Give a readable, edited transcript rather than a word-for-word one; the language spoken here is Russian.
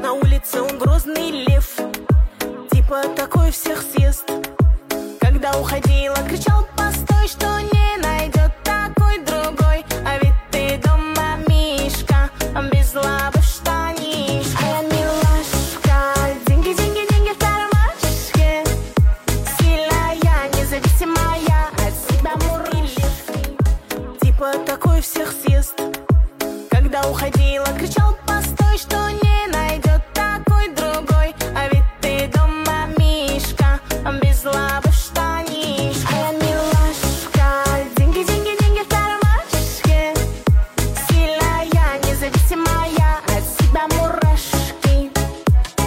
На улице он грозный лев, типа такой всех съест. Когда уходила, кричал: постой, что не найдет такой другой. А ведь ты дома мишка, без лапы в штанишке. А я милашка, деньги, деньги, деньги в кармашке. Сильная, независимая, от себя мурлишь, типа такой всех съест. Когда уходила, кричал: постой, что не